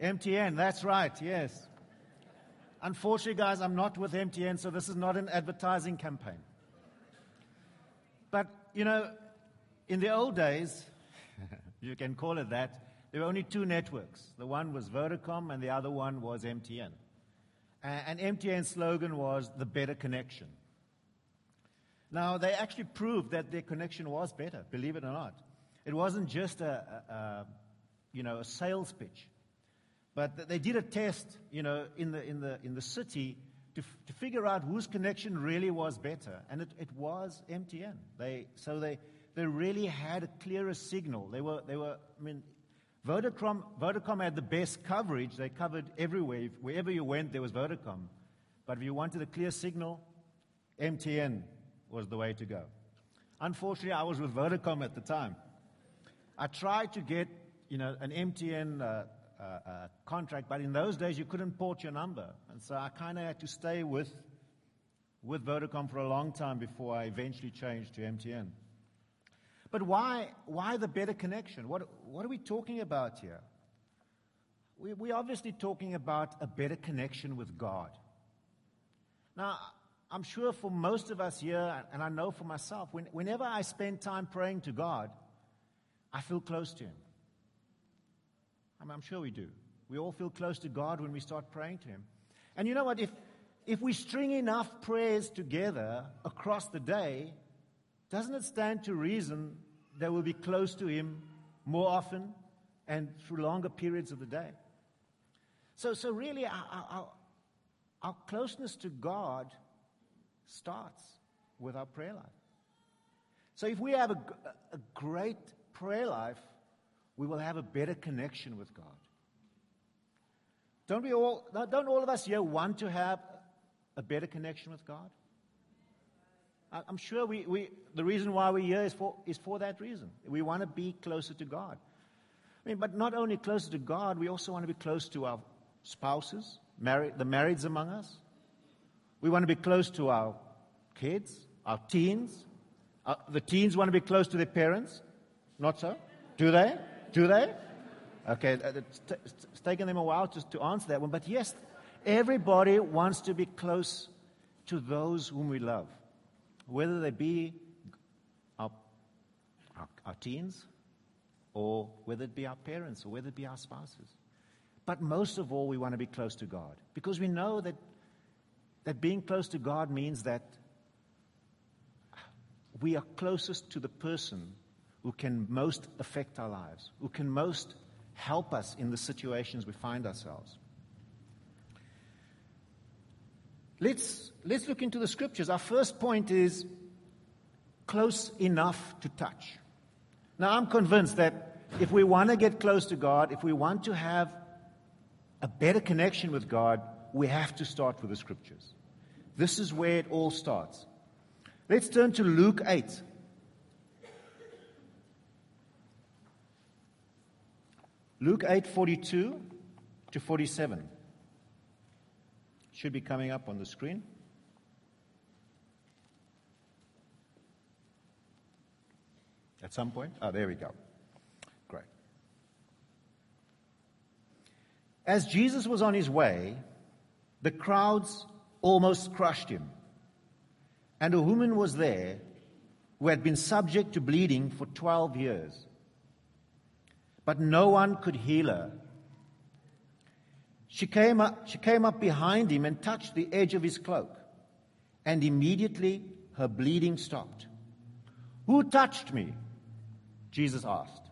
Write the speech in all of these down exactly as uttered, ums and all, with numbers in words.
M T N, that's right, yes. Unfortunately, guys, I'm not with M T N, so this is not an advertising campaign. But, you know, in the old days, you can call it that, there were only two networks. The one was Vodacom and the other one was M T N. And M T N's slogan was the better connection. Now, they actually proved that their connection was better, believe it or not. It wasn't just a, a, a you know, a sales pitch. But they did a test, you know, in the in the in the city to f- to figure out whose connection really was better, and it, it was M T N. They so they they really had a clearer signal. They were they were I mean, Vodacom Vodacom had the best coverage. They covered everywhere. Wherever you went, there was Vodacom. But if you wanted a clear signal, M T N was the way to go. Unfortunately, I was with Vodacom at the time. I tried to get, you know, an M T N. Uh, Uh, uh, contract, but in those days you couldn't port your number, and so I kind of had to stay with with Vodacom for a long time before I eventually changed to M T N. But why why the better connection? What what are we talking about here? We, we're obviously talking about a better connection with God. Now, I'm sure for most of us here, and I know for myself, when, whenever I spend time praying to God, I feel close to Him. I'm sure we do. We all feel close to God when we start praying to Him. And you know what? If if we string enough prayers together across the day, doesn't it stand to reason that we'll be close to Him more often and through longer periods of the day? So, so really, our, our, our closeness to God starts with our prayer life. So if we have a, a great prayer life, we will have a better connection with God. Don't we all, don't all of us here want to have a better connection with God? I'm sure we, we the reason why we're here is for, is for that reason. We want to be closer to God. I mean, but not only closer to God, we also want to be close to our spouses, married, the marrieds among us. We want to be close to our kids, our teens. Uh, the teens want to be close to their parents. Not so? Do they? Do they? Okay, it's, t- it's taken them a while just to answer that one. But yes, everybody wants to be close to those whom we love, whether they be our, our, our teens, or whether it be our parents, or whether it be our spouses. But most of all, we want to be close to God, because we know that that being close to God means that we are closest to the person who can most affect our lives, who can most help us in the situations we find ourselves. Let's, let's look into the scriptures. Our first point is close enough to touch. Now, I'm convinced that if we want to get close to God, if we want to have a better connection with God, we have to start with the scriptures. This is where it all starts. Let's turn to Luke eight. Luke eight, forty-two to forty-seven. Should be coming up on the screen. At some point? Oh, there we go. Great. As Jesus was on his way, the crowds almost crushed him. And a woman was there who had been subject to bleeding for twelve years. But no one could heal her. She came up, she came up behind him and touched the edge of his cloak. And immediately her bleeding stopped. "Who touched me?" Jesus asked.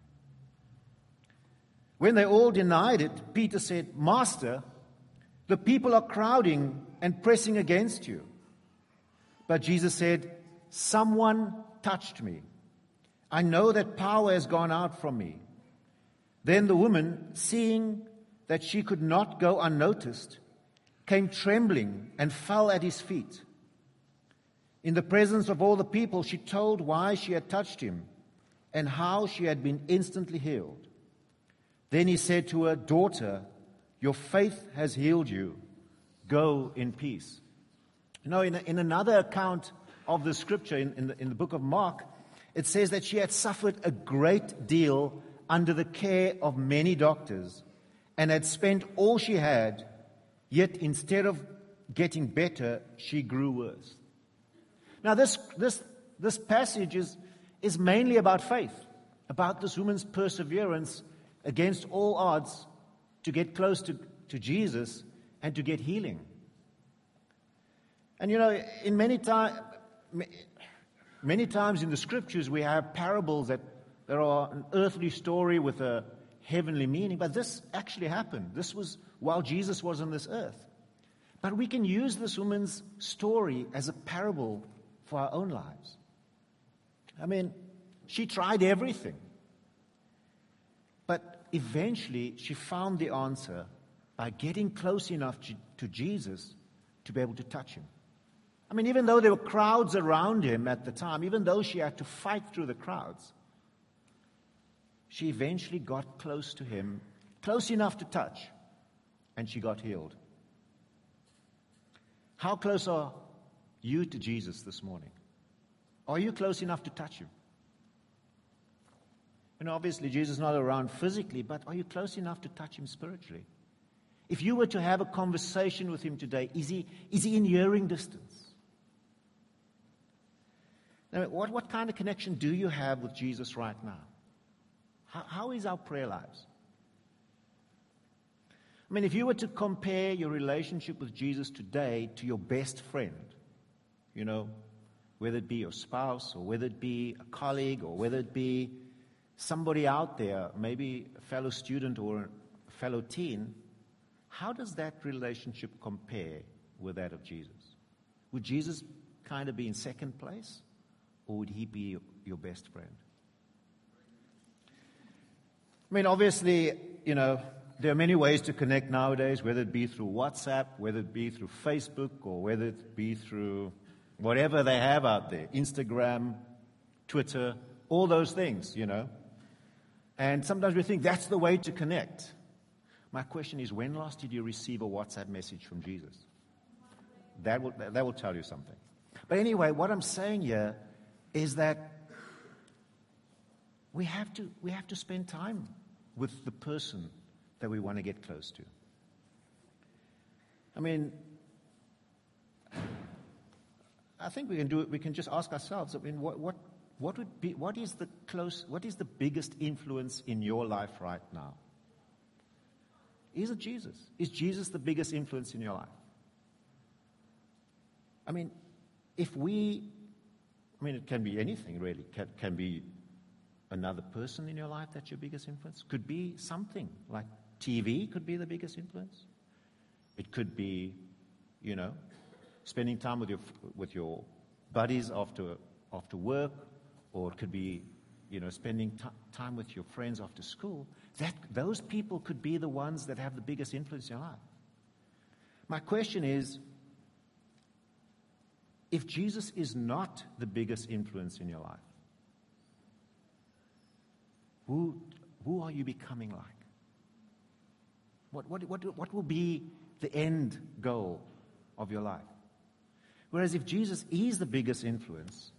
When they all denied it, Peter said, "Master, the people are crowding and pressing against you." But Jesus said, "Someone touched me. I know that power has gone out from me." Then the woman, seeing that she could not go unnoticed, came trembling and fell at his feet. In the presence of all the people, she told why she had touched him and how she had been instantly healed. Then he said to her, "Daughter, your faith has healed you. Go in peace." You know, in, a, in another account of the scripture, in, in, the, in the book of Mark, it says that she had suffered a great deal under the care of many doctors, and had spent all she had, yet instead of getting better, she grew worse. Now, this, this, this passage is, is mainly about faith, about this woman's perseverance against all odds to get close to, to Jesus and to get healing. And you know, in many times, many times in the scriptures, we have parables that there are an earthly story with a heavenly meaning, but this actually happened. This was while Jesus was on this earth. But we can use this woman's story as a parable for our own lives. I mean, she tried everything. But eventually, she found the answer by getting close enough to, to Jesus to be able to touch him. I mean, even though there were crowds around him at the time, even though she had to fight through the crowds, she eventually got close to him, close enough to touch, and she got healed. How close are you to Jesus this morning? Are you close enough to touch him? And obviously, Jesus is not around physically, but are you close enough to touch him spiritually? If you were to have a conversation with him today, is he, is he in hearing distance? Now, what, what kind of connection do you have with Jesus right now? How, how is our prayer lives? I mean, if you were to compare your relationship with Jesus today to your best friend, you know, whether it be your spouse or whether it be a colleague or whether it be somebody out there, maybe a fellow student or a fellow teen, how does that relationship compare with that of Jesus? Would Jesus kind of be in second place, or would he be your best friend? I mean, obviously, you know, there are many ways to connect nowadays, whether it be through WhatsApp, whether it be through Facebook, or whether it be through whatever they have out there, Instagram, Twitter, all those things, you know. And sometimes we think that's the way to connect. My question is, when last did you receive a WhatsApp message from Jesus? That will, that will tell you something. But anyway, what I'm saying here is that we have to, we have to spend time with the person that we want to get close to. I mean, I think we can do it. We can just ask ourselves, I mean, what, what, what would be, what is the close, what is the biggest influence in your life right now? Is it Jesus? Is Jesus the biggest influence in your life? I mean, if we, I mean, it can be anything really. It can, can be another person in your life that's your biggest influence. Could be something like T V could be the biggest influence. It could be, you know, spending time with your with your buddies after after work, or it could be, you know, spending t- time with your friends after school. That those people could be the ones that have the biggest influence in your life. My question is, if Jesus is not the biggest influence in your life, who who are you becoming like? What what what what will be the end goal of your life? Whereas if Jesus is the biggest influence,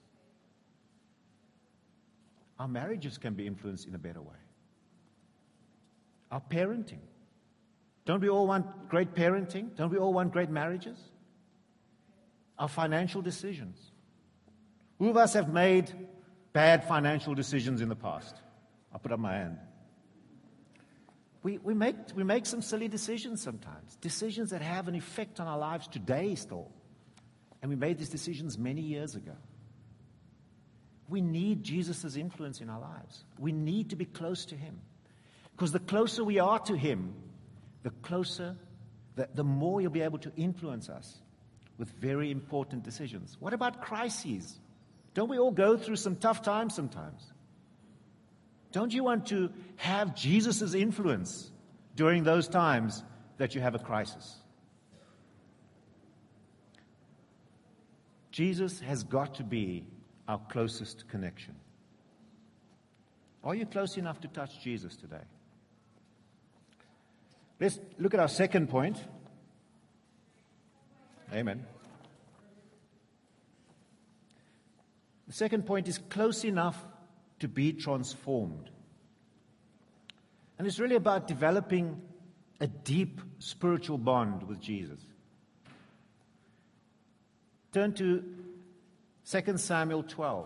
our marriages can be influenced in a better way. Our parenting. Don't we all want great parenting? Don't we all want great marriages? Our financial decisions. Who of us have made bad financial decisions in the past? I'll put up my hand. We, we, make, we make some silly decisions sometimes, decisions that have an effect on our lives today still. And we made these decisions many years ago. We need Jesus' influence in our lives. We need to be close to him. Because the closer we are to him, the closer, the, the more he'll be able to influence us with very important decisions. What about crises? Don't we all go through some tough times sometimes? Don't you want to have Jesus' influence during those times that you have a crisis? Jesus has got to be our closest connection. Are you close enough to touch Jesus today? Let's look at our second point. Amen. The second point is close enough to be transformed. And it's really about developing a deep spiritual bond with Jesus. Turn to Second Samuel twelve.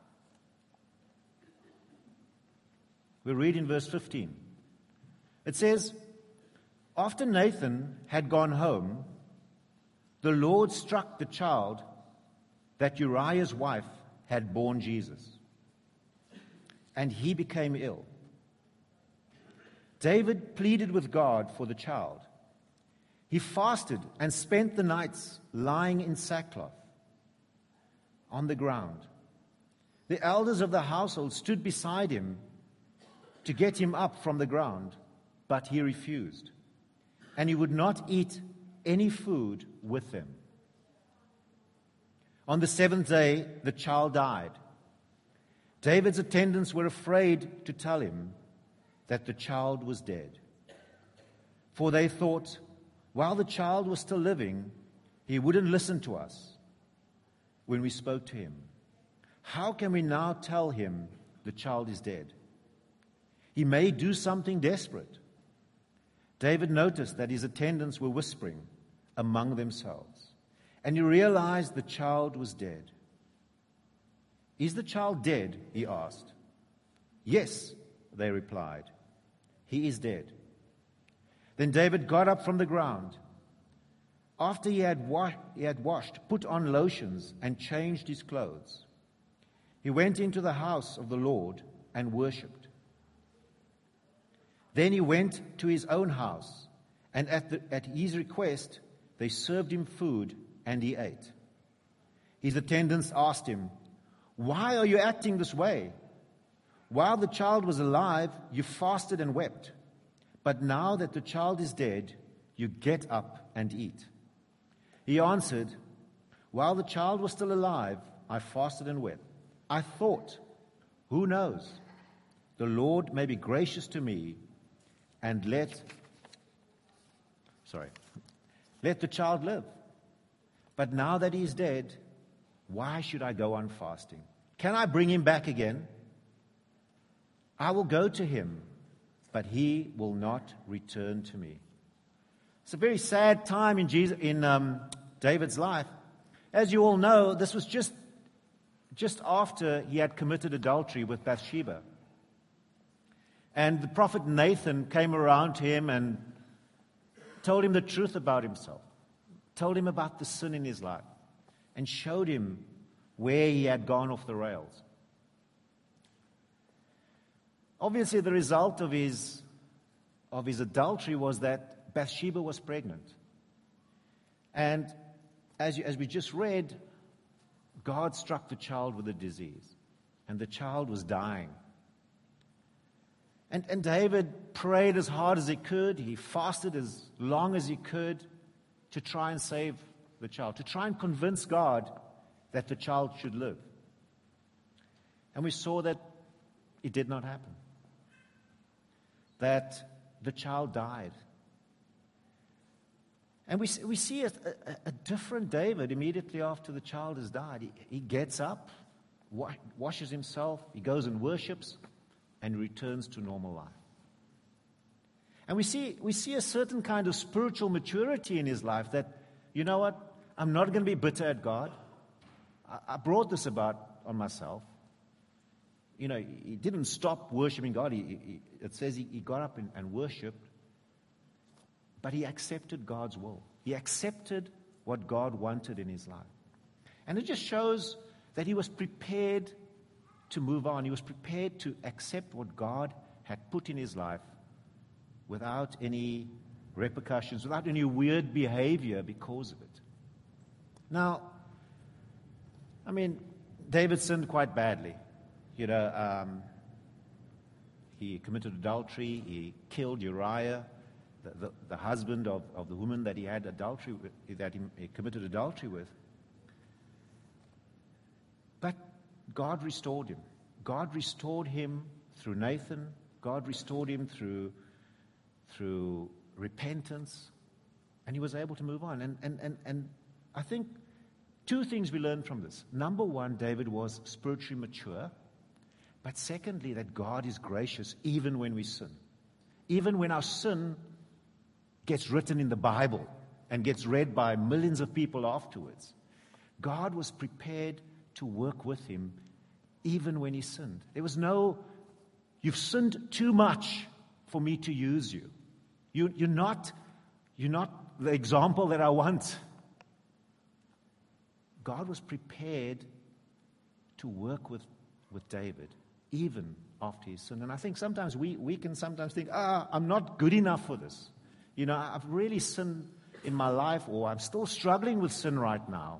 We read in verse fifteen. It says, "After Nathan had gone home, the Lord struck the child that Uriah's wife had borne Jesus, and he became ill. David pleaded with God for the child. He fasted and spent the nights lying in sackcloth on the ground. The elders of the household stood beside him to get him up from the ground, but he refused, and he would not eat any food with them. On the seventh day, the child died. David's attendants were afraid to tell him that the child was dead, for they thought, while the child was still living, he wouldn't listen to us when we spoke to him. How can we now tell him the child is dead? He may do something desperate." David noticed that his attendants were whispering among themselves, and he realized the child was dead. "Is the child dead?" he asked. "Yes," they replied. "He is dead." Then David got up from the ground. After he had, wa- he had washed, put on lotions, and changed his clothes, he went into the house of the Lord and worshipped. Then he went to his own house, and at, the, at his request, they served him food, and he ate. His attendants asked him, "Why are you acting this way? While the child was alive, you fasted and wept. But now that the child is dead, you get up and eat." He answered, "While the child was still alive, I fasted and wept. I thought, who knows? The Lord may be gracious to me and let, sorry, let the child live. But now that he is dead, why should I go on fasting? Can I bring him back again? I will go to him, but he will not return to me." It's a very sad time in Jesus, in um, David's life. As you all know, this was just, just after he had committed adultery with Bathsheba. And the prophet Nathan came around to him and told him the truth about himself, told him about the sin in his life, and showed him where he had gone off the rails. Obviously, the result of his, of his adultery was that Bathsheba was pregnant. And as, you, as we just read, God struck the child with a disease, and the child was dying. And, and David prayed as hard as he could. He fasted as long as he could to try and save the child, to try and convince God that the child should live. And we saw that it did not happen, that the child died. And we, we see a, a, a different David immediately after the child has died. He, he gets up, wa- washes himself, he goes and worships, and returns to normal life. And we see, we see a certain kind of spiritual maturity in his life that, you know what, I'm not going to be bitter at God. I, I brought this about on myself. You know, he didn't stop worshiping God. He, he, it says he, he got up and, and worshipped, but he accepted God's will. He accepted what God wanted in his life. And it just shows that he was prepared to move on. He was prepared to accept what God had put in his life without any repercussions, without any weird behavior because of it. Now, I mean, David sinned quite badly. You know, um, he committed adultery. He killed Uriah, the, the, the husband of, of the woman that he had adultery with, that he, he committed adultery with. But God restored him. God restored him through Nathan. God restored him through, through repentance. And he was able to move on. And, and, and, and I think two things we learned from this. Number one, David was spiritually mature. But secondly, that God is gracious even when we sin. Even when our sin gets written in the Bible and gets read by millions of people afterwards. God was prepared to work with him even when he sinned. There was no, you've sinned too much for me to use you. you you're not, you're not the example that I want. God was prepared to work with, with David even after his sin. And I think sometimes we, we can sometimes think, ah, I'm not good enough for this. You know, I've really sinned in my life, or I'm still struggling with sin right now.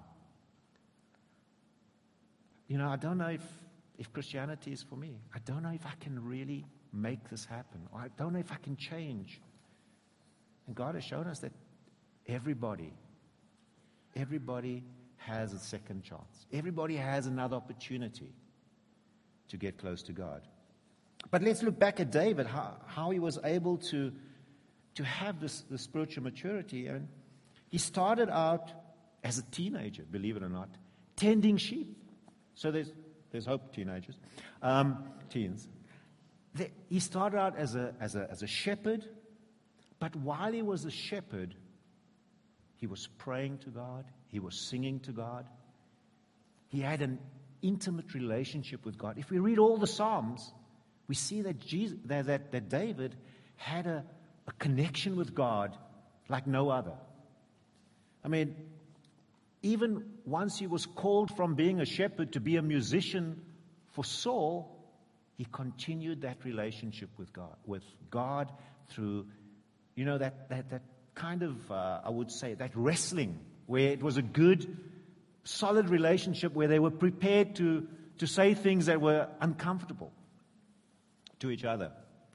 You know, I don't know if, if Christianity is for me. I don't know if I can really make this happen. Or I don't know if I can change. And God has shown us that everybody, everybody has a second chance. Everybody has another opportunity to get close to God. But let's look back at David, how, how he was able to, to have this, this spiritual maturity. And he started out as a teenager, believe it or not, tending sheep. So there's, there's hope, teenagers, um, teens. The, he started out as a, as, a, as a shepherd, but while he was a shepherd, he was praying to God. He was singing to God. He had an intimate relationship with God. If we read all the Psalms, we see that Jesus, that, that, that David had a, a connection with God like no other. I mean, even once he was called from being a shepherd to be a musician for Saul, he continued that relationship with God, with God through, you know, that that that kind of, uh, I would say, that wrestling, where it was a good, solid relationship where they were prepared to, to say things that were uncomfortable to each other.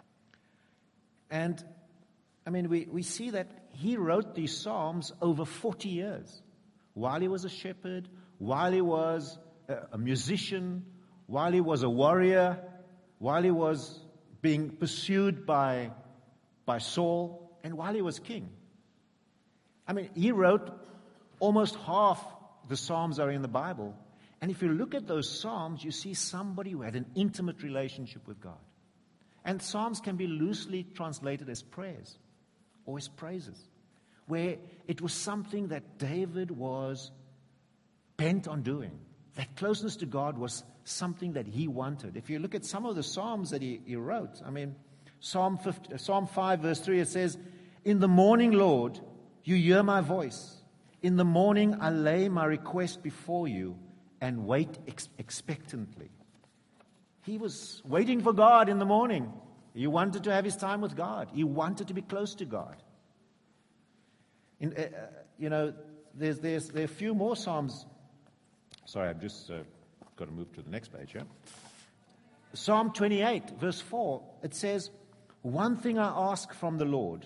And, I mean, we, we see that he wrote these Psalms over forty years. While he was a shepherd, while he was a, a musician, while he was a warrior, while he was being pursued by, by Saul, and while he was king. I mean, he wrote almost half the Psalms are in the Bible. And if you look at those Psalms, you see somebody who had an intimate relationship with God. And Psalms can be loosely translated as prayers or as praises, where it was something that David was bent on doing. That closeness to God was something that he wanted. If you look at some of the Psalms that he, he wrote, I mean, Psalm fifty, Psalm five, verse three, it says, "In the morning, Lord, you hear my voice. In the morning, I lay my request before you and wait ex- expectantly." He was waiting for God in the morning. He wanted to have his time with God. He wanted to be close to God. In, uh, you know, there's, there's, there are a few more Psalms. Sorry, I've just uh, got to move to the next page here. Psalm twenty-eight, verse four, it says, "One thing I ask from the Lord,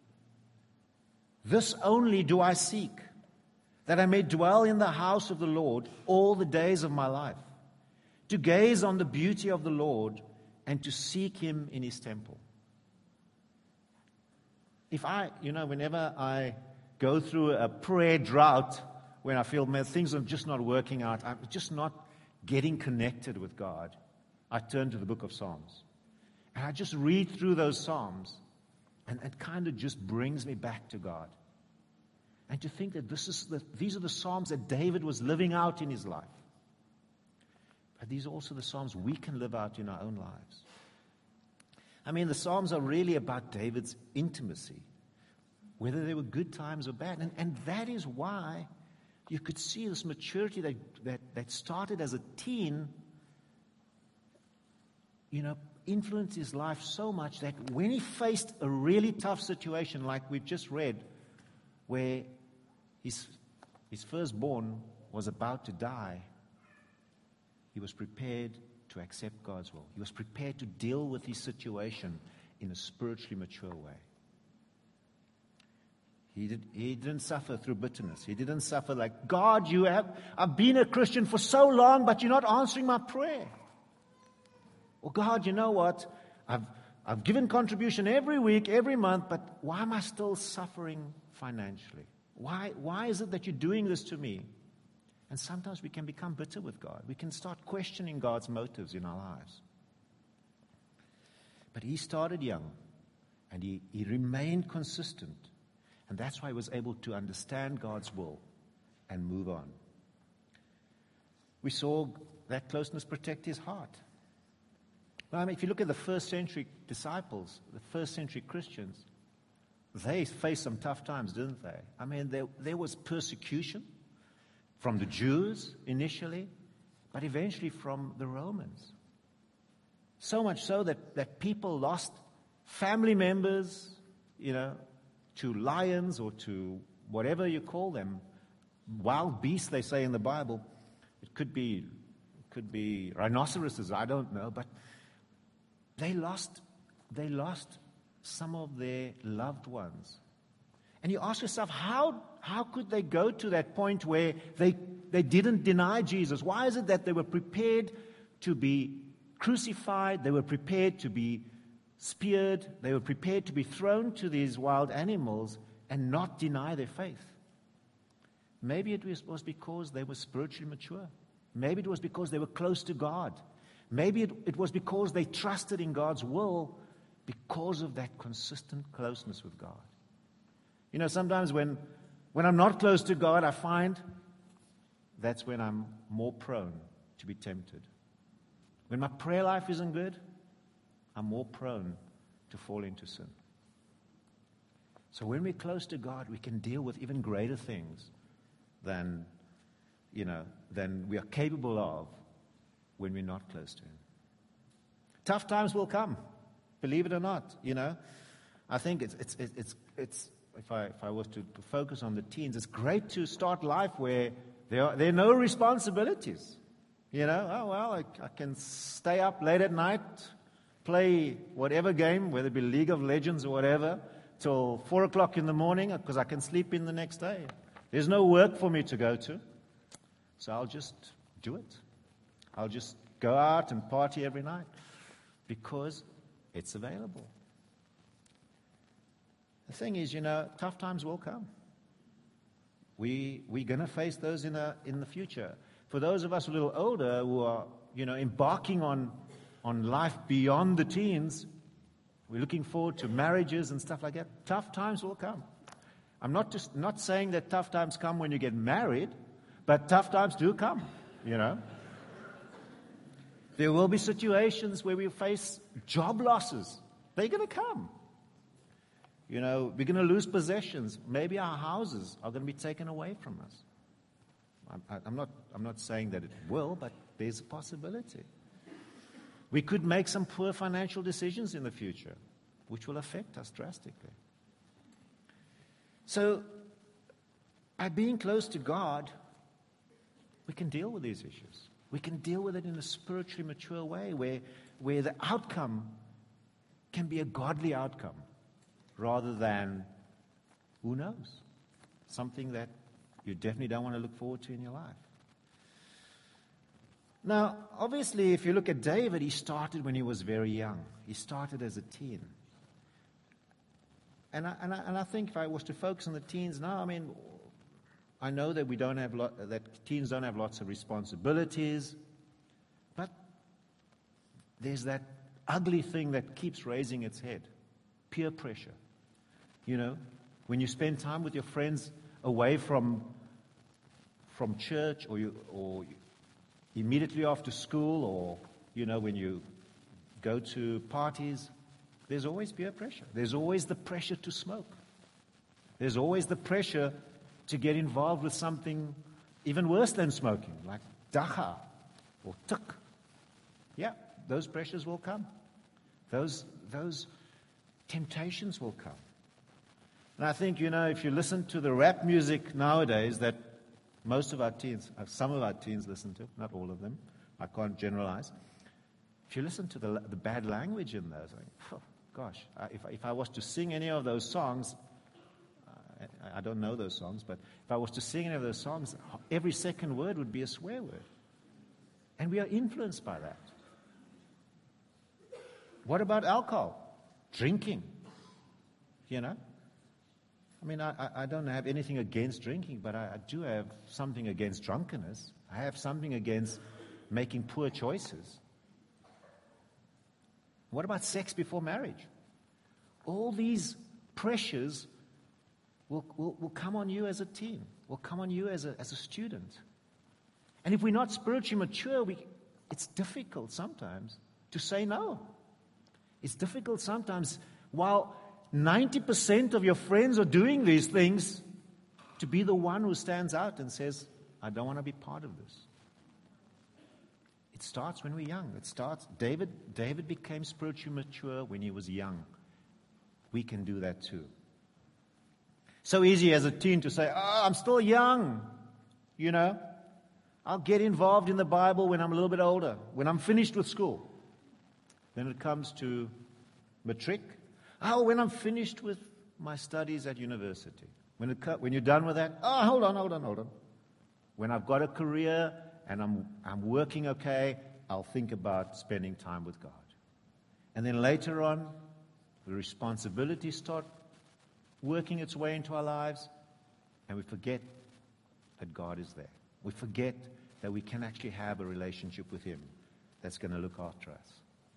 this only do I seek, that I may dwell in the house of the Lord all the days of my life, to gaze on the beauty of the Lord and to seek him in his temple." If I, you know, whenever I go through a prayer drought, when I feel, man, things are just not working out, I'm just not getting connected with God, I turn to the book of Psalms. And I just read through those Psalms, and it kind of just brings me back to God. And to think that this is the, these are the Psalms that David was living out in his life. But these are also the Psalms we can live out in our own lives. I mean, the Psalms are really about David's intimacy, whether they were good times or bad. And, and that is why you could see this maturity that, that, that started as a teen, you know, influenced his life so much that when he faced a really tough situation like we've just read, where his, his firstborn was about to die, he was prepared to accept God's will. He was prepared to deal with his situation in a spiritually mature way. He, did, he didn't suffer through bitterness. He didn't suffer like, God, you have, I've been a Christian for so long, but you're not answering my prayer. Or God, you know what? I've, I've given contribution every week, every month, but why am I still suffering financially? Why, why is it that you're doing this to me? And sometimes we can become bitter with God. We can start questioning God's motives in our lives. But he started young, and he, he remained consistent And that's why he was able to understand God's will and move on. We saw that closeness protect his heart. Well, I mean, if you look at the first century disciples, the first century Christians, they faced some tough times, didn't they? I mean, there, there was persecution from the Jews initially, but eventually from the Romans. So much so that, that people lost family members, you know, to lions or to whatever you call them, wild beasts, they say in the Bible. It could be, it could be rhinoceroses, I don't know, but they lost, they lost some of their loved ones. And you ask yourself, how, how could they go to that point where they, they didn't deny Jesus? Why is it that they were prepared to be crucified, they were prepared to be speared, they were prepared to be thrown to these wild animals and not deny their faith? Maybe it was, was because they were spiritually mature. Maybe it was because they were close to God. Maybe it, it was because they trusted in God's will because of that consistent closeness with God. You know, sometimes when, when I'm not close to God, I find that's when I'm more prone to be tempted. When my prayer life isn't good, I'm more prone to fall into sin. So when we're close to God, we can deal with even greater things than, you know, than we are capable of when we're not close to Him. Tough times will come, believe it or not. You know, I think it's it's it's it's. If I if I was to, to focus on the teens, it's great to start life where there are there are no responsibilities. You know, oh well, I, I can stay up late at night, play whatever game, whether it be League of Legends or whatever, till four o'clock in the morning, because I can sleep in the next day. There's no work for me to go to, so I'll just do it. I'll just go out and party every night because it's available. The thing is, you know, tough times will come. We, we're going to face those in, a, in the future. For those of us a little older who are, you know, embarking on, on life beyond the teens, we're looking forward to marriages and stuff like that. Tough times will come. I'm not just not saying that tough times come when you get married, but tough times do come, you know. There will be situations where we face job losses. They're going to come. You know, we're going to lose possessions. Maybe our houses are going to be taken away from us. I'm, I'm not, I'm not saying that it will, but there's a possibility. We could make some poor financial decisions in the future, which will affect us drastically. So, by being close to God, we can deal with these issues. We can deal with it in a spiritually mature way where, where the outcome can be a godly outcome rather than, who knows, something that you definitely don't want to look forward to in your life. Now, obviously, if you look at David, he started when he was very young. He started as a teen. And I, and I, and I think if I was to focus on the teens now, I mean, I know that we don't have lot, that teens don't have lots of responsibilities, but there's that ugly thing that keeps raising its head, peer pressure. You know, when you spend time with your friends away from from church, or you or immediately after school, or you know when you go to parties, there's always peer pressure. There's always the pressure to smoke. There's always the pressure to get involved with something even worse than smoking, like dacha or tuk. Yeah, those pressures will come. Those, those temptations will come. And I think, you know, if you listen to the rap music nowadays that most of our teens, some of our teens listen to, not all of them, I can't generalize. If you listen to the, the bad language in those, I think, oh, gosh, I, if, if I was to sing any of those songs, I don't know those songs, but if I was to sing any of those songs, every second word would be a swear word. And we are influenced by that. What about alcohol? Drinking. You know? I mean, I, I don't have anything against drinking, but I, I do have something against drunkenness. I have something against making poor choices. What about sex before marriage? All these pressures will, will, will come on you as a teen, will come on you as a, as a student. And if we're not spiritually mature, we, it's difficult sometimes to say no. It's difficult sometimes, while ninety percent of your friends are doing these things, to be the one who stands out and says, I don't want to be part of this. It starts when we're young. It starts, David, David became spiritually mature when he was young. We can do that too. So easy as a teen to say, oh, I'm still young, you know. I'll get involved in the Bible when I'm a little bit older, when I'm finished with school. Then it comes to matric. Oh, when I'm finished with my studies at university. When, it, when you're done with that, oh, hold on, hold on, hold on. When I've got a career and I'm, I'm working okay, I'll think about spending time with God. And then later on, the responsibilities start working its way into our lives, and we forget that God is there. We forget that we can actually have a relationship with Him that's going to look after us.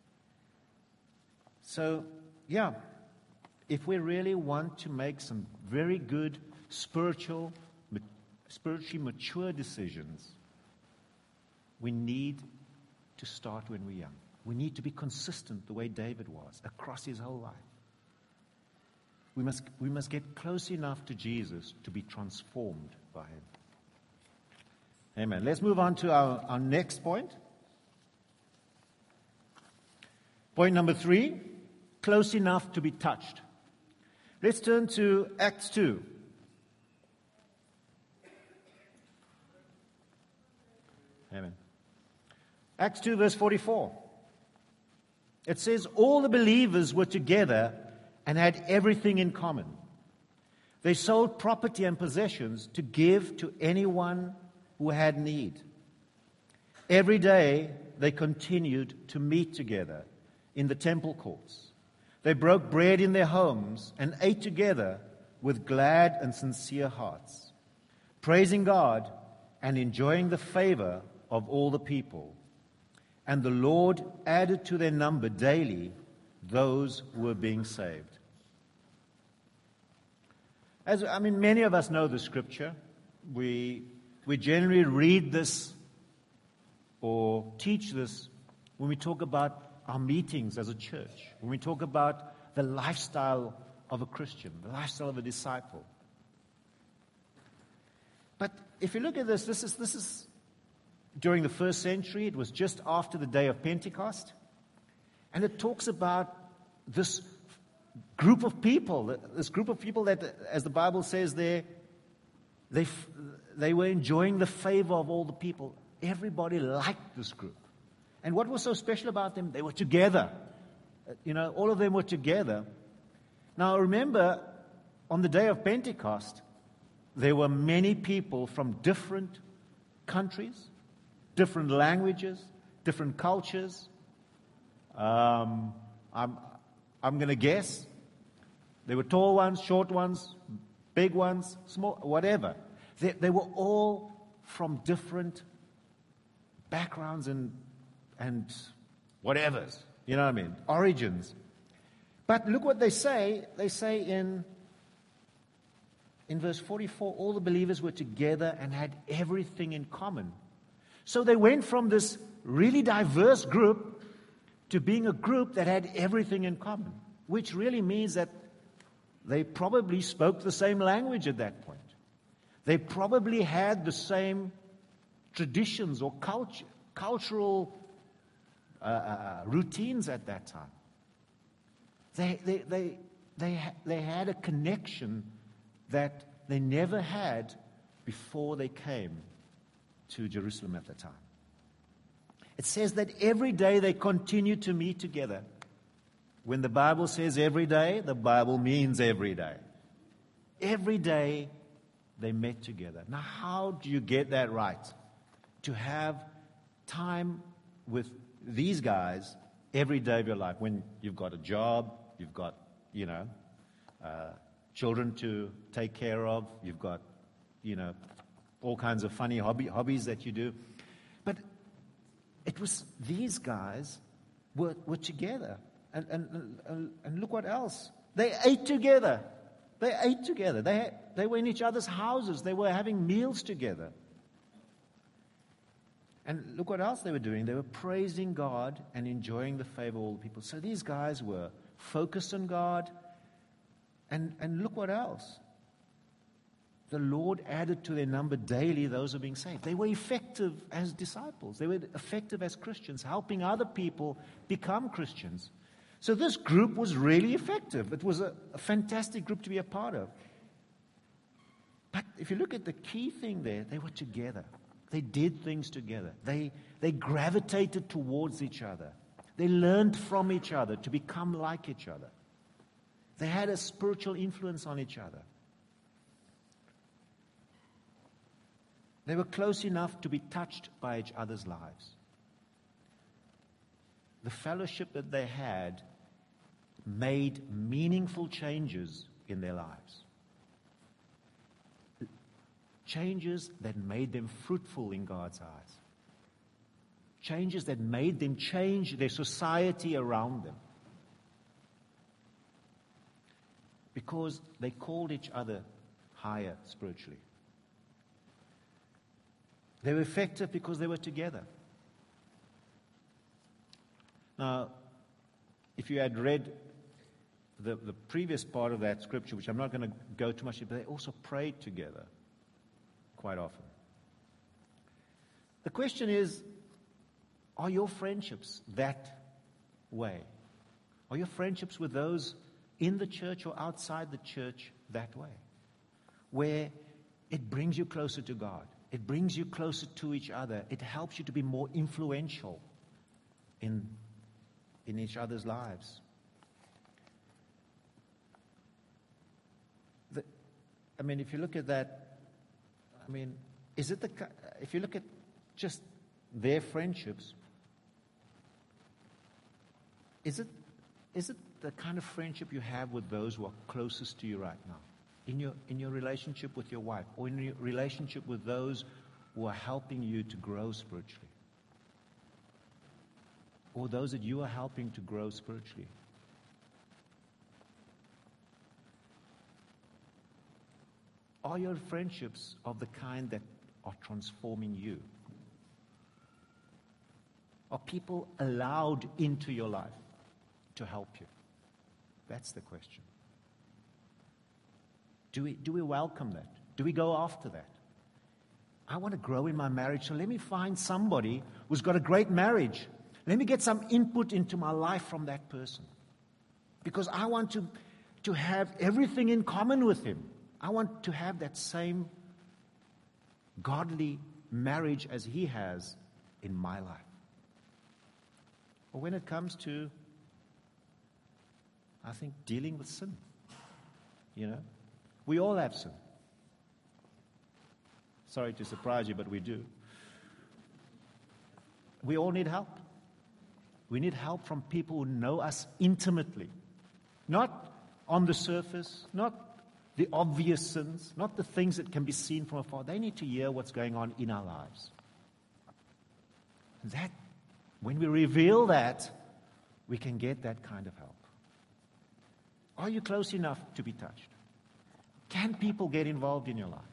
So, yeah, if we really want to make some very good spiritual, spiritually mature decisions, we need to start when we're young. We need to be consistent the way David was across his whole life. We must, we must get close enough to Jesus to be transformed by Him. Amen. Let's move on to our, our next point. Point number three, close enough to be touched. Let's turn to Acts two. Amen. Acts two, verse forty-four. It says, all the believers were together and had everything in common. They sold property and possessions to give to anyone who had need. Every day they continued to meet together in the temple courts. They broke bread in their homes and ate together with glad and sincere hearts, praising God and enjoying the favor of all the people. And the Lord added to their number daily those who were being saved. As I mean, many of us know the scripture. We we generally read this or teach this when we talk about our meetings as a church, when we talk about the lifestyle of a Christian, the lifestyle of a disciple. But if you look at this, this is this is during the first century. It was just after the day of Pentecost. And it talks about this group of people, this group of people that, as the Bible says there, they, they were enjoying the favor of all the people. Everybody liked this group. And what was so special about them? They were together. You know, all of them were together. Now remember, on the day of Pentecost, there were many people from different countries, different languages, different cultures. Um, I'm, I'm going to guess there were tall ones, short ones, big ones, small, whatever. They, they were all from different backgrounds and and whatevers. You know what I mean? Origins. But look what they say. They say in in verse forty-four, all the believers were together and had everything in common. So they went from this really diverse group to being a group that had everything in common, which really means that they probably spoke the same language at that point. They probably had the same traditions or culture, cultural uh, uh, routines at that time. They, they, they, they, they had a connection that they never had before they came to Jerusalem at the time. It says that every day they continued to meet together. When the Bible says every day, the Bible means every day. Every day they met together. Now, how do you get that right? To have time with these guys every day of your life. When you've got a job, you've got, you know, uh, children to take care of, you've got, you know, all kinds of funny hobby, hobbies that you do. But it was these guys were, were together. And, and, and, and look what else. They ate together. They ate together. They, had, they were in each other's houses. They were having meals together. And look what else they were doing. They were praising God and enjoying the favor of all the people. So these guys were focused on God. And, and look what else. The Lord added to their number daily those who were being saved. They were effective as disciples. They were effective as Christians, helping other people become Christians. So this group was really effective. It was a, a fantastic group to be a part of. But if you look at the key thing there, they were together. They did things together. They, they gravitated towards each other. They learned from each other to become like each other. They had a spiritual influence on each other. They were close enough to be touched by each other's lives. The fellowship that they had made meaningful changes in their lives. Changes that made them fruitful in God's eyes. Changes that made them change their society around them. Because they called each other higher spiritually. They were effective because they were together. Now, if you had read the, the previous part of that scripture, which I'm not going to go too much into, but they also prayed together quite often. The question is, are your friendships that way? Are your friendships with those in the church or outside the church that way? Where it brings you closer to God. It brings you closer to each other. It helps you to be more influential in, in each other's lives. The, I mean, if you look at that, I mean, is it the, if you look at just their friendships, is it, is it the kind of friendship you have with those who are closest to you right now? In your, in your relationship with your wife, or in your relationship with those who are helping you to grow spiritually, or those that you are helping to grow spiritually. Are your friendships of the kind that are transforming you? Are people allowed into your life to help you? That's the question. Do we, do we welcome that? Do we go after that? I want to grow in my marriage, so let me find somebody who's got a great marriage. Let me get some input into my life from that person. Because I want to, to have everything in common with him. I want to have that same godly marriage as he has in my life. Or when it comes to, I think, dealing with sin, you know, we all have sin. Sorry to surprise you, but we do. We all need help. We need help from people who know us intimately. Not on the surface, not the obvious sins, not the things that can be seen from afar. They need to hear what's going on in our lives. That, when we reveal that, we can get that kind of help. Are you close enough to be touched? Can people get involved in your life?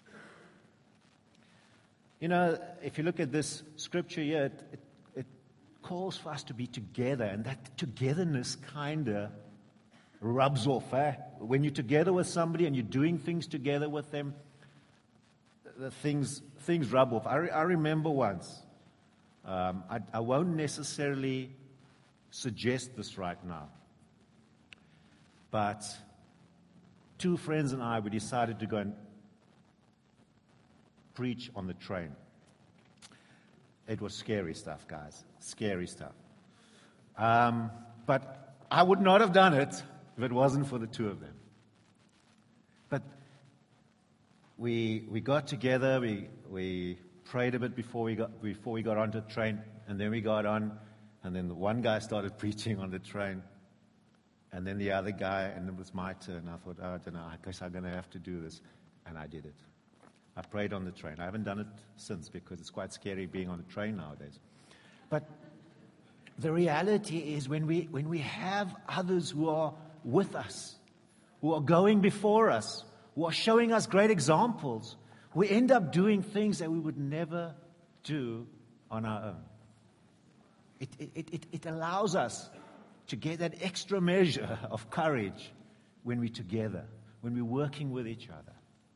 You know, if you look at this scripture here, it, it, it calls for us to be together, and that togetherness kind of rubs off. Eh? When you're together with somebody and you're doing things together with them, the things things rub off. I, re, I remember once, um, I, I won't necessarily suggest this right now, but two friends and I, we decided to go and preach on the train. It was scary stuff, guys. Scary stuff. Um, but I would not have done it if it wasn't for the two of them. But we we got together, we we prayed a bit before we got before we got onto the train, and then we got on, and then the one guy started preaching on the train, and then the other guy, and it was my turn. I thought, oh, I don't know, I guess I'm going to have to do this, and I did it. I prayed on the train. I haven't done it since because it's quite scary being on a train nowadays. But the reality is when we when we have others who are with us, who are going before us, who are showing us great examples, we end up doing things that we would never do on our own. It, it, it, it allows us to get that extra measure of courage when we're together, when we're working with each other.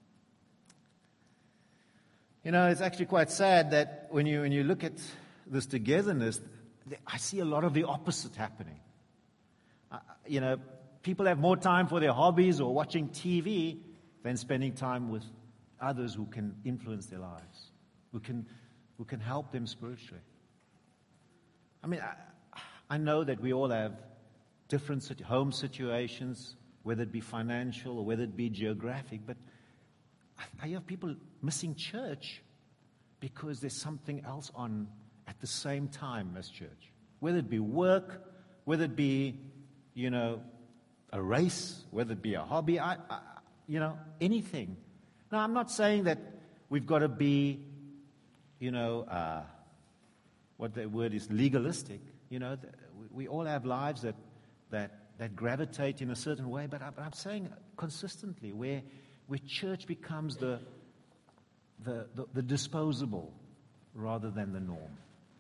You know, it's actually quite sad that when you, when you look at this togetherness, I see a lot of the opposite happening. Uh, you know, people have more time for their hobbies or watching T V than spending time with others who can influence their lives, who can, who can help them spiritually. I mean, I, I know that we all have different situ- home situations, whether it be financial or whether it be geographic, but I hear people missing church because there's something else on at the same time as church. Whether it be work, whether it be, you know, a race, whether it be a hobby, I, I, you know, anything. Now, I'm not saying that we've got to be, you know, uh, what the word is, legalistic. You know, we all have lives that that that gravitate in a certain way, but, I, but I'm saying consistently where where church becomes the the, the the disposable rather than the norm.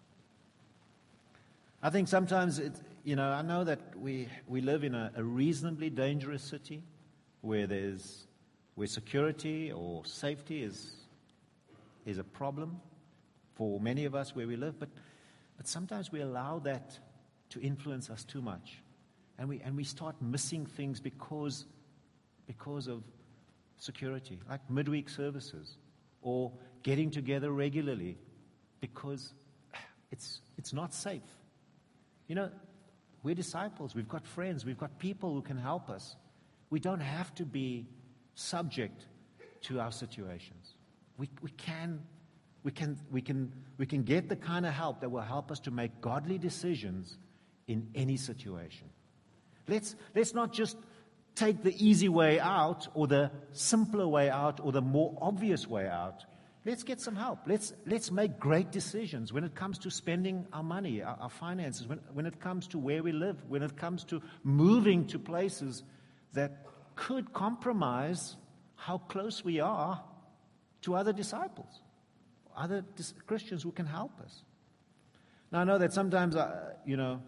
I think sometimes it, you know, I know that we we live in a, a reasonably dangerous city where there's where security or safety is is a problem for many of us where we live, but but sometimes we allow that to influence us too much, and we and we start missing things because because of security, like midweek services or getting together regularly, because it's it's not safe. You know, we're disciples. We've got friends. We've got people who can help us. We don't have to be subject to our situations. We we can we can we can we can get the kind of help that will help us to make godly decisions in any situation. Let's let's not just take the easy way out or the simpler way out or the more obvious way out. Let's get some help. Let's let's make great decisions when it comes to spending our money, our, our finances, when, when it comes to where we live, when it comes to moving to places that could compromise how close we are to other disciples, other dis- Christians who can help us. Now, I know that sometimes, uh, you know,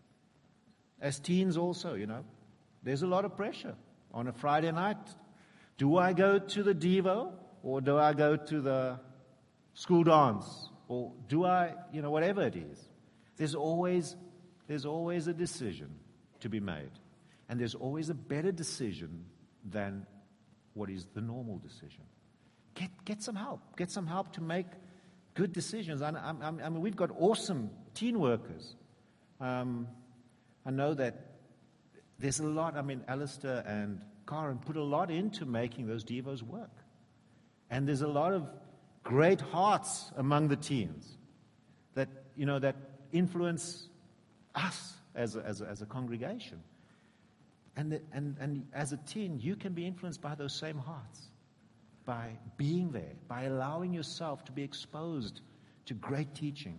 as teens also, you know, there's a lot of pressure on a Friday night. Do I go to the Devo or do I go to the school dance? Or do I, you know, whatever it is. There's always, there's always a decision to be made. And there's always a better decision than what is the normal decision. Get get some help. Get some help to make good decisions. I, I, I mean, we've got awesome teen workers. Um, I know that there's a lot, I mean, Alistair and Karen put a lot into making those Devos work. And there's a lot of great hearts among the teens that, you know, that influence us as a, as a, as a congregation. And, the, and, and as a teen, you can be influenced by those same hearts, by being there, by allowing yourself to be exposed to great teaching.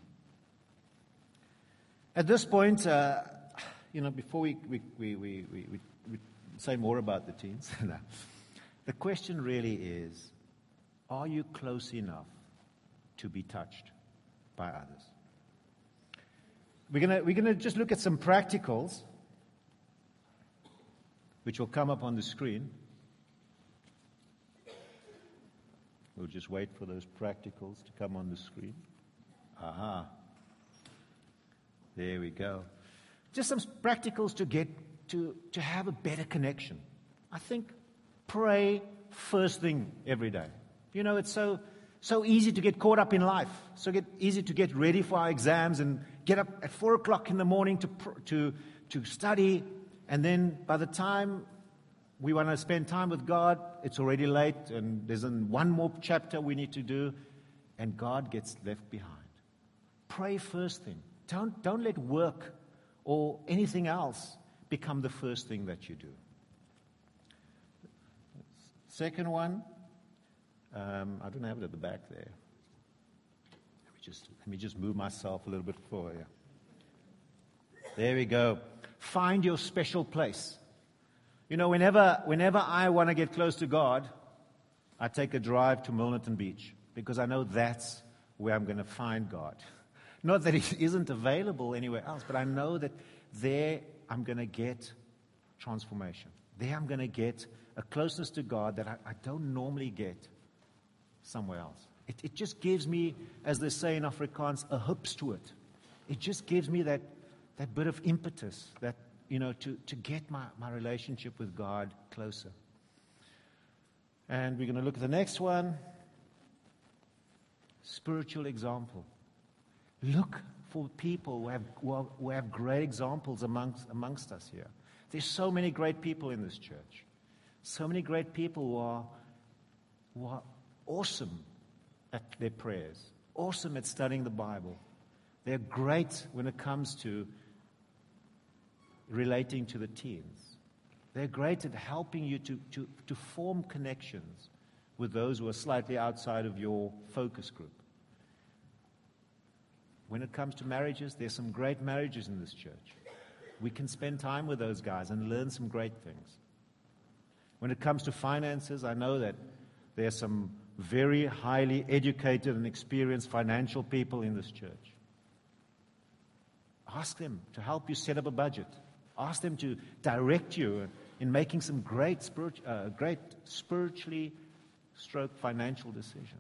At this point, uh, you know, before we, we, we, we, we, we say more about the teens, the question really is, are you close enough to be touched by others? We're going we're gonna just look at some practicals, which will come up on the screen. We'll just wait for those practicals to come on the screen. Aha. There we go. Just some practicals to get to, to have a better connection. I think pray first thing every day. You know, it's so so easy to get caught up in life. So get easy to get ready for our exams and get up at four o'clock in the morning to to to study. And then by the time we want to spend time with God, it's already late and there's one more chapter we need to do, and God gets left behind. Pray first thing. Don't, don't let work or anything else become the first thing that you do. Second one, um, I don't have it at the back there. Let me just, let me just move myself a little bit forward here. There we go. Find your special place. You know, whenever, whenever I want to get close to God, I take a drive to Milnerton Beach because I know that's where I'm going to find God. Not that He isn't available anywhere else, but I know that there I'm going to get transformation. There I'm going to get a closeness to God that I, I don't normally get somewhere else. It, it just gives me, as they say in Afrikaans, a hupstoot. It just gives me that, that bit of impetus, that, you know, to, to get my, my relationship with God closer. And we're going to look at the next one. Spiritual example. Look for people who have, who have, who have great examples amongst, amongst us here. There's so many great people in this church. So many great people who are, who are awesome at their prayers, awesome at studying the Bible. They're great when it comes to relating to the teens. They're great at helping you to, to, to form connections with those who are slightly outside of your focus group. When it comes to marriages, there's some great marriages in this church. We can spend time with those guys and learn some great things. When it comes to finances, I know that there are some very highly educated and experienced financial people in this church. Ask them to help you set up a budget. Ask them to direct you in making some great, spirit, uh, great spiritually stroke financial decisions.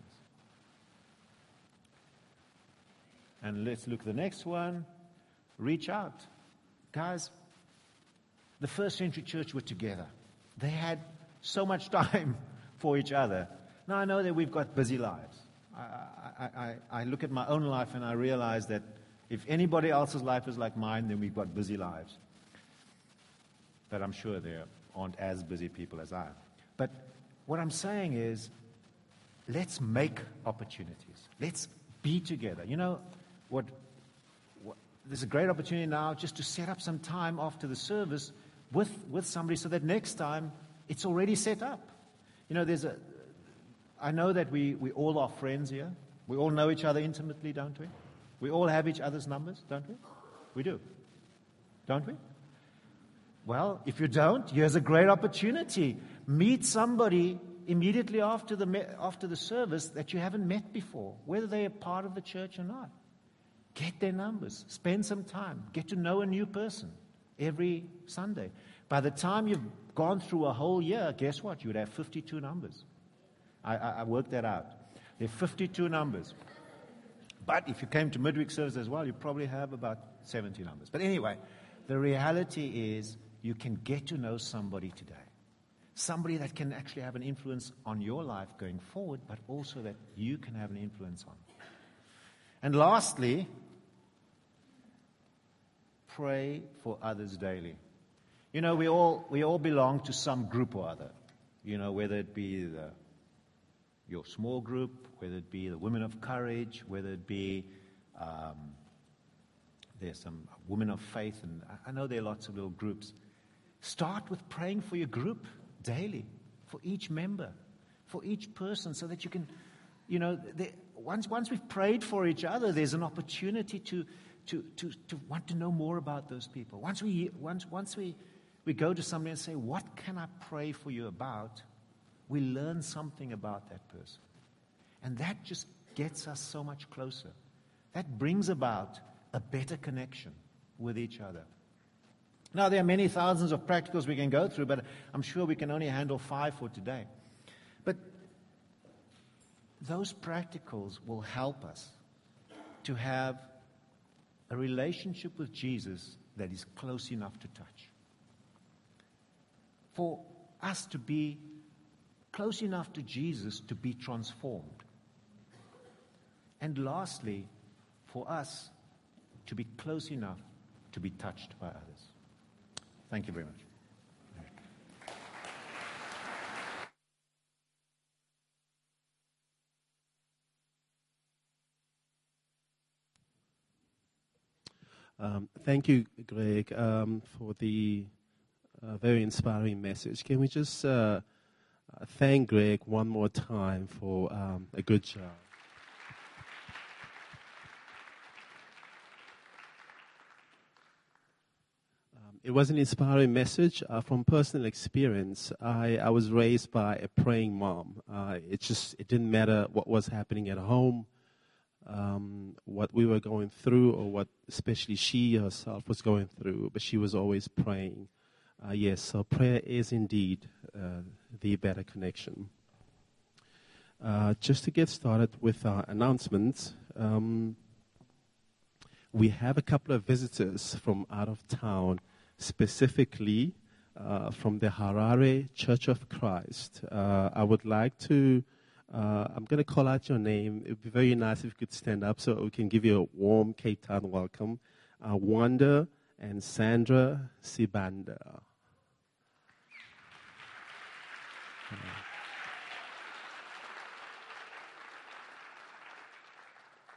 And let's look at the next one. Reach out. Guys, the first century church were together. They had so much time for each other. Now, I know that we've got busy lives. I, I, I, I look at my own life and I realize that if anybody else's life is like mine, then we've got busy lives. But I'm sure there aren't as busy people as I am. But what I'm saying is, let's make opportunities. Let's be together. You know, what, what there's a great opportunity now just to set up some time after the service with, with somebody so that next time it's already set up. You know, there's a, I know that we, we all are friends here. We all know each other intimately, don't we? We all have each other's numbers, don't we? We do. Don't we? Well, if you don't, here's a great opportunity. Meet somebody immediately after the, after the service that you haven't met before, whether they are part of the church or not. Get their numbers. Spend some time. Get to know a new person every Sunday. By the time you've gone through a whole year, guess what? You would have fifty-two numbers. I, I, I worked that out. There are fifty-two numbers. But if you came to midweek service as well, you probably have about seventy numbers. But anyway, the reality is you can get to know somebody today. Somebody that can actually have an influence on your life going forward, but also that you can have an influence on. And lastly, pray for others daily. You know, we all we all belong to some group or other. You know, whether it be the, your small group, whether it be the Women of Courage, whether it be um, there's some Women of Faith, and I know there are lots of little groups. Start with praying for your group daily, for each member, for each person, so that you can, you know, there, once once we've prayed for each other, there's an opportunity to to to to want to know more about those people. Once we once once we we go to somebody and say, "What can I pray for you about?" we learn something about that person, and that just gets us so much closer. That brings about a better connection with each other. Now, there are many thousands of practicals we can go through, but I'm sure we can only handle five for today. But those practicals will help us to have a relationship with Jesus that is close enough to touch. For us to be close enough to Jesus to be transformed. And lastly, for us to be close enough to be touched by others. Thank you very much. Um, thank you, Greg, um, for the uh, very inspiring message. Can we just uh, uh, thank Greg one more time for um, a good job? Um, it was an inspiring message. Uh, from personal experience, I, I was raised by a praying mom. Uh, it just it didn't matter what was happening at home, um, what we were going through, or what especially she herself was going through, but she was always praying. Uh, yes, so prayer is indeed uh, the better connection. Uh, just to get started with our announcements, um, we have a couple of visitors from out of town, specifically uh, from the Harare Church of Christ. Uh, I would like to, uh, I'm going to call out your name. It would be very nice if you could stand up so we can give you a warm Cape Town welcome. Uh, Wanda and Sandra Sibanda. Uh,